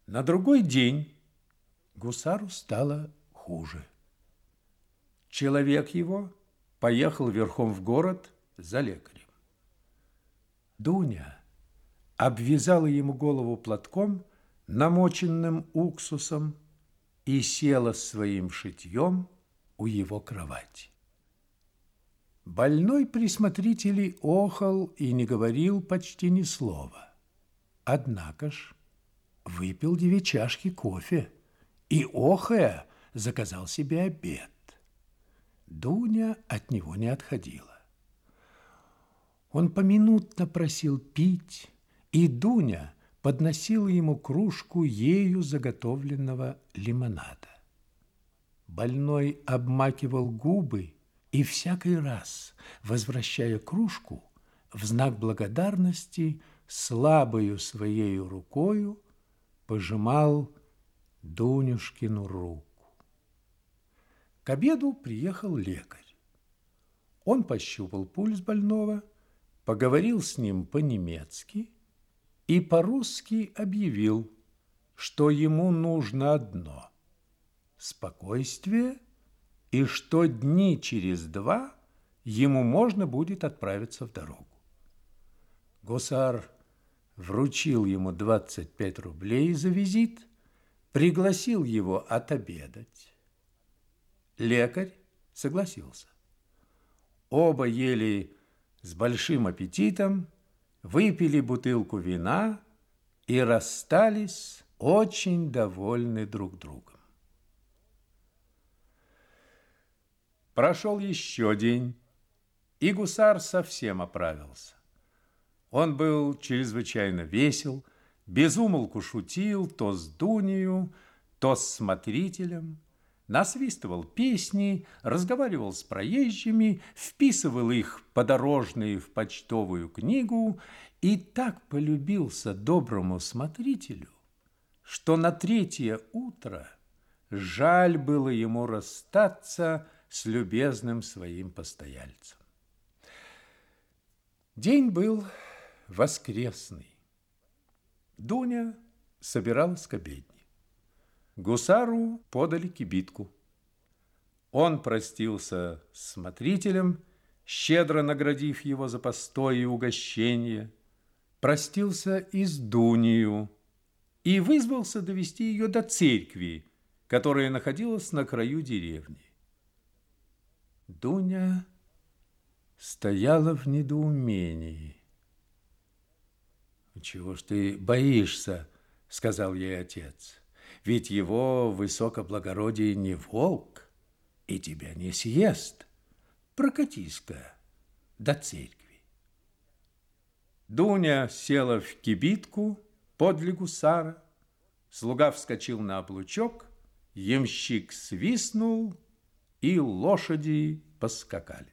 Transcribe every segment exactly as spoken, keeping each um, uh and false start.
На другой день гусару стало хуже. Человек его поехал верхом в город за лекарем. Дуня обвязала ему голову платком, намоченным уксусом, и села с своим шитьем у его кровати. Больной при смотрителе охал и не говорил почти ни слова. Однако ж выпил две чашки кофе и, охая, заказал себе обед. Дуня от него не отходила. Он поминутно просил пить, и Дуня подносила ему кружку ею заготовленного лимонада. Больной обмакивал губы и всякий раз, возвращая кружку, в знак благодарности слабою своею рукою пожимал Дунюшкину руку. К обеду приехал лекарь. Он пощупал пульс больного, поговорил с ним по-немецки и по-русски объявил, что ему нужно одно – спокойствие, и что дни через два ему можно будет отправиться в дорогу. Гусар вручил ему двадцать пять рублей за визит, пригласил его отобедать. Лекарь согласился. Оба ели с большим аппетитом, выпили бутылку вина и расстались очень довольны друг другом. Прошел еще день, и гусар совсем оправился. Он был чрезвычайно весел, без умолку шутил то с Дунею, то с смотрителем, насвистывал песни, разговаривал с проезжими, вписывал их подорожные в почтовую книгу и так полюбился доброму смотрителю, что на третье утро жаль было ему расстаться с любезным своим постояльцем. День был воскресный. Дуня собиралась к обедне. Гусару подали кибитку. Он простился с смотрителем, щедро наградив его за постой и угощение, простился и с Дунею и вызвался довести ее до церкви, которая находилась на краю деревни. Дуня стояла в недоумении. «Чего ж ты боишься?» – сказал ей отец. «Ведь его высокоблагородие не волк и тебя не съест. Прокатись-ка до церкви». Дуня села в кибитку подле гусара, слуга вскочил на облучок, ямщик свистнул, и лошади поскакали.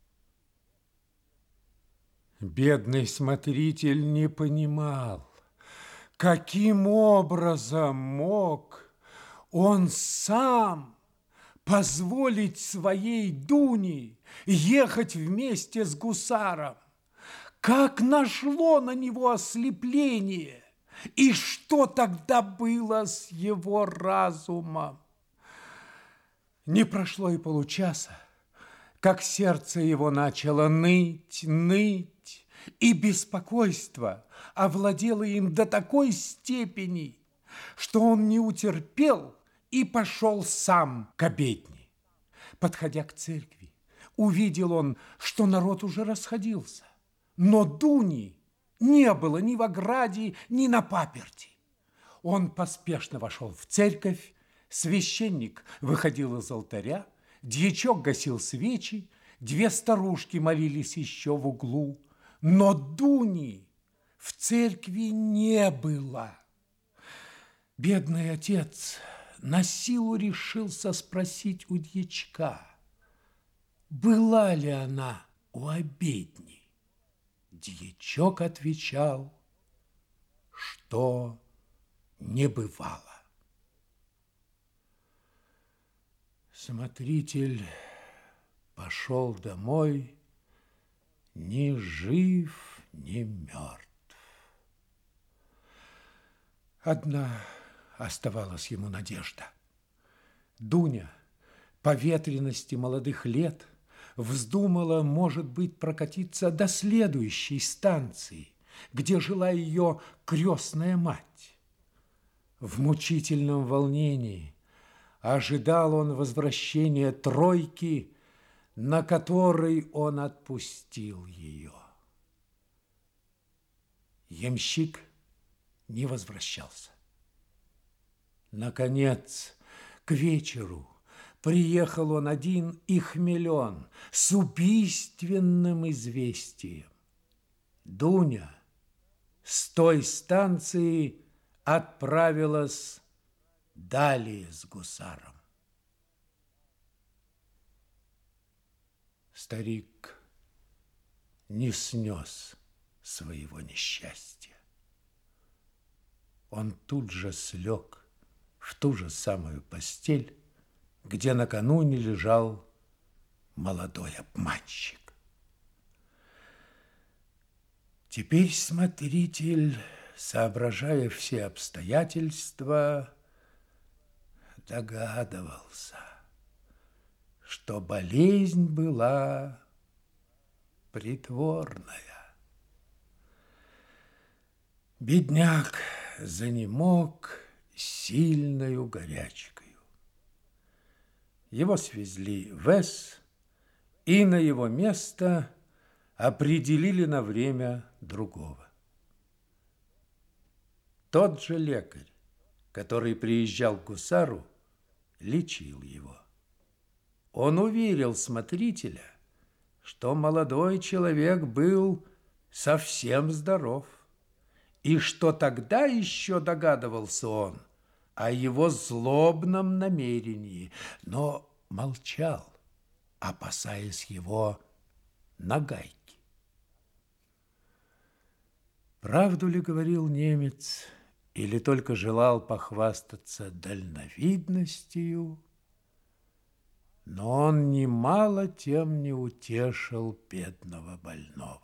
Бедный смотритель не понимал, каким образом мог он сам позволить своей Дуне ехать вместе с гусаром. Как нашло на него ослепление, и что тогда было с его разумом? Не прошло и получаса, как сердце его начало ныть, ныть, и беспокойство овладело им до такой степени, что он не утерпел и пошел сам к обедне. Подходя к церкви, увидел он, что народ уже расходился, но Дуни не было ни в ограде, ни на паперти. Он поспешно вошел в церковь, священник выходил из алтаря, дьячок гасил свечи, две старушки молились еще в углу, но Дуни в церкви не было. Бедный отец на силу решился спросить у дьячка, была ли она у обедни. Дьячок отвечал, что не бывало. Смотритель пошел домой ни жив, ни мертв. Одна оставалась ему надежда. Дуня, по ветрености молодых лет, вздумала, может быть, прокатиться до следующей станции, где жила ее крестная мать. В мучительном волнении ожидал он возвращения тройки, на которой он отпустил ее. Ямщик не возвращался. Наконец, к вечеру приехал он один и хмелен с убийственным известием. Дуня с той станции отправилась далее с гусаром. Старик не снес своего несчастья. Он тут же слег в ту же самую постель, где накануне лежал молодой обманщик. Теперь смотритель, соображая все обстоятельства, догадывался, что болезнь была притворная. Бедняк занемог сильною горячкою. Его свезли в С, и на его место определили на время другого. Тот же лекарь, который приезжал к гусару, лечил его. Он уверил смотрителя, что молодой человек был совсем здоров, и что тогда еще догадывался он о его злобном намерении, но молчал, опасаясь его нагайки. Правду ли говорил немец, или только желал похвастаться дальновидностью, но он немало тем не утешил бедного больного.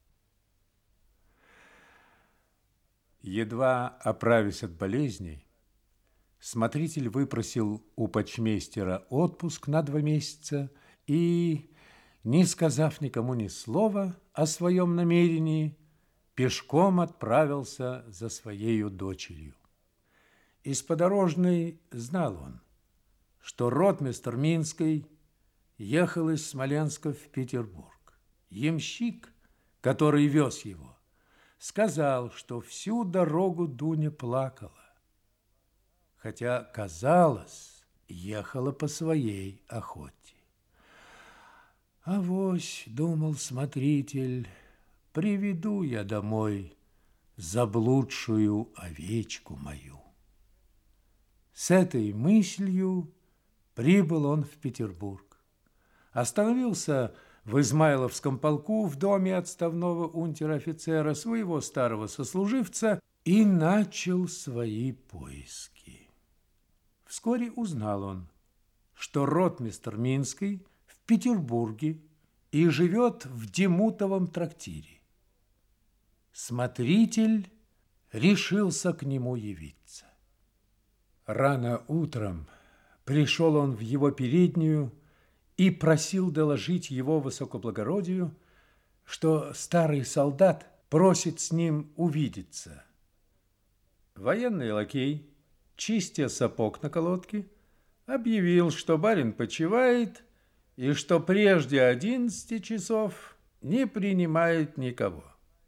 Едва оправясь от болезней, смотритель выпросил у почмейстера отпуск на два месяца и, не сказав никому ни слова о своем намерении, пешком отправился за своею дочерью. Из подорожной знал он, что ротмистр Минской ехал из Смоленска в Петербург. Ямщик, который вез его, сказал, что всю дорогу Дуня плакала, хотя, казалось, ехала по своей охоте. «Авось, — думал смотритель, — приведу я домой заблудшую овечку мою». С этой мыслью прибыл он в Петербург. Остановился в Измайловском полку в доме отставного унтер-офицера, своего старого сослуживца, и начал свои поиски. Вскоре узнал он, что ротмистр Минский в Петербурге и живет в Демутовом трактире. Смотритель решился к нему явиться. Рано утром пришел он в его переднюю и просил доложить его высокоблагородию, что старый солдат просит с ним увидеться. Военный лакей, чистя сапог на колодке, объявил, что барин почивает и что прежде одиннадцати часов не принимает никого.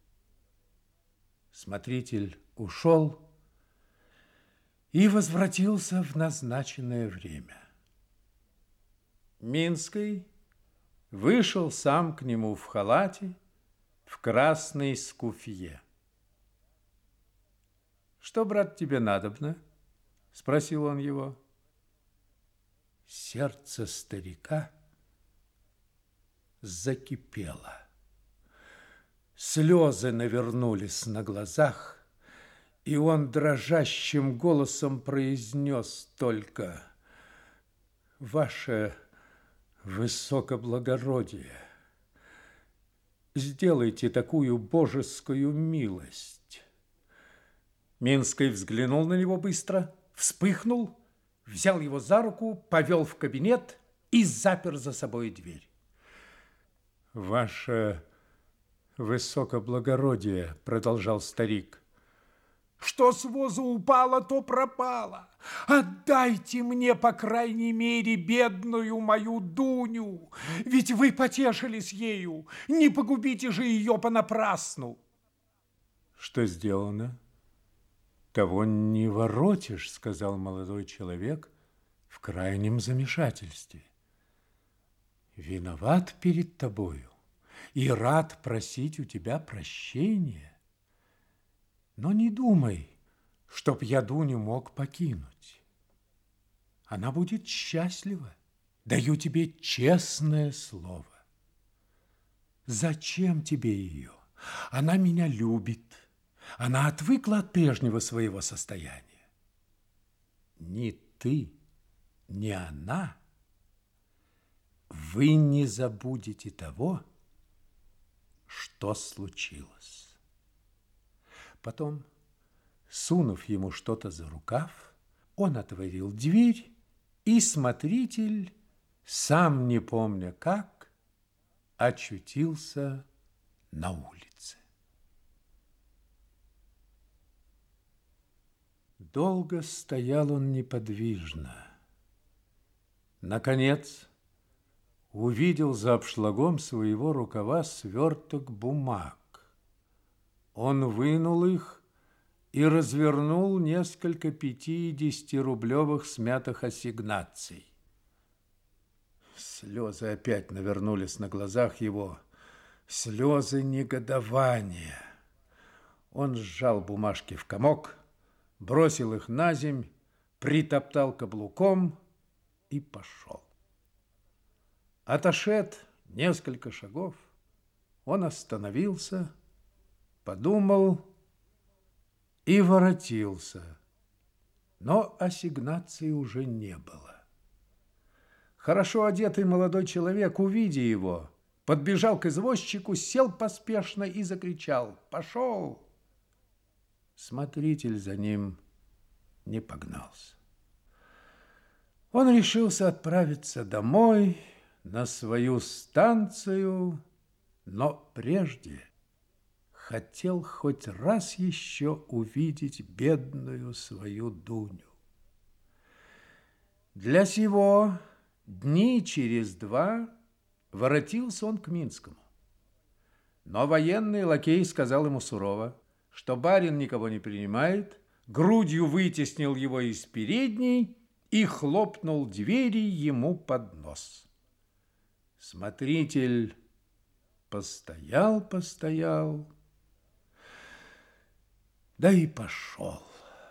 Смотритель ушел и возвратился в назначенное время. Минский вышел сам к нему в халате, в красной скуфье. «Что, брат, тебе надобно?» – спросил он его. Сердце старика закипело. Слезы навернулись на глазах, и он дрожащим голосом произнес только: «Ваше высокоблагородие, сделайте такую божескую милость». Минский взглянул на него быстро вспыхнул, взял его за руку, повел в кабинет и запер за собой дверь. «Ваше высокоблагородие», — продолжал старик, — «что с воза упало, то пропало. Отдайте мне, по крайней мере, бедную мою Дуню, ведь вы потешились ею, не погубите же ее понапрасну». «Что сделано, того не воротишь», — сказал молодой человек в крайнем замешательстве. «Виноват перед тобою и рад просить у тебя прощения. Но не думай, чтоб я Дуню мог покинуть. Она будет счастлива, даю тебе честное слово. Зачем тебе ее? Она меня любит, она отвыкла от прежнего своего состояния. Ни ты, ни она, вы не забудете того, что случилось». Потом, сунув ему что-то за рукав, он отворил дверь, и смотритель, сам не помня как, очутился на улице. Долго стоял он неподвижно. Наконец, увидел за обшлагом своего рукава сверток бумаг. Он вынул их и развернул несколько пятидесятирублевых смятых ассигнаций. Слезы опять навернулись на глазах его, слезы негодования. Он сжал бумажки в комок, бросил их на земь, притоптал каблуком и пошел. Отошед несколько шагов, он остановился, подумал и воротился, но ассигнаций уже не было. Хорошо одетый молодой человек, увидя его, подбежал к извозчику, сел поспешно и закричал: «Пошел!» Смотритель за ним не погнался. Он решился отправиться домой, на свою станцию, но прежде хотел хоть раз еще увидеть бедную свою Дуню. Для сего дни через два воротился он к Минскому. Но военный лакей сказал ему сурово, что барин никого не принимает, грудью вытеснил его из передней и хлопнул двери ему под нос. Смотритель постоял, постоял, да и пошел.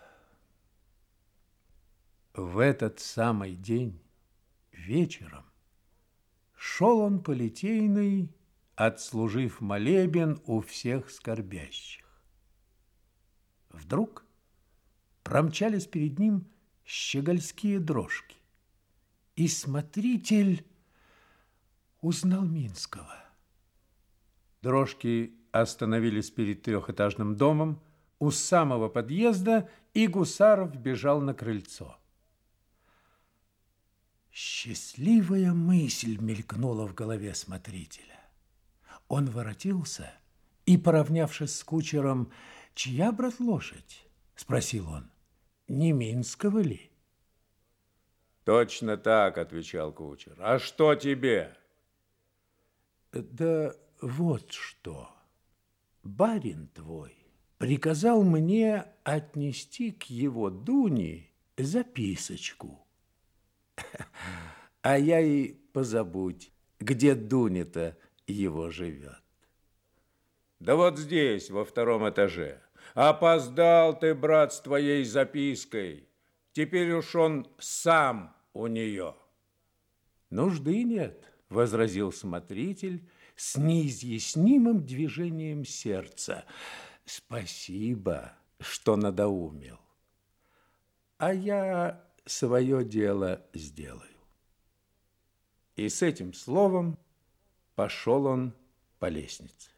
В этот самый день вечером шел он по Литейной, отслужив молебен у всех скорбящих. Вдруг промчались перед ним щегольские дрожки, и смотритель узнал Минского. Дрожки остановились перед трехэтажным домом у самого подъезда, и Гусаров бежал на крыльцо. Счастливая мысль мелькнула в голове смотрителя. Он воротился и, поравнявшись с кучером: «Чья, брат, лошадь?» – спросил он. «Не Минского ли?» «Точно так», – отвечал кучер. «А что тебе?» «Да вот что. Барин твой приказал мне отнести к его Дуне записочку. А я и позабудь, где Дуня-то его живет». «Да вот здесь, во втором этаже. Опоздал ты, брат, с твоей запиской. Теперь уж он сам у нее». «Нужды нет», — возразил смотритель с неизъяснимым движением сердца. «Спасибо, что надоумил. А я свое дело сделаю». И с этим словом пошел он по лестнице.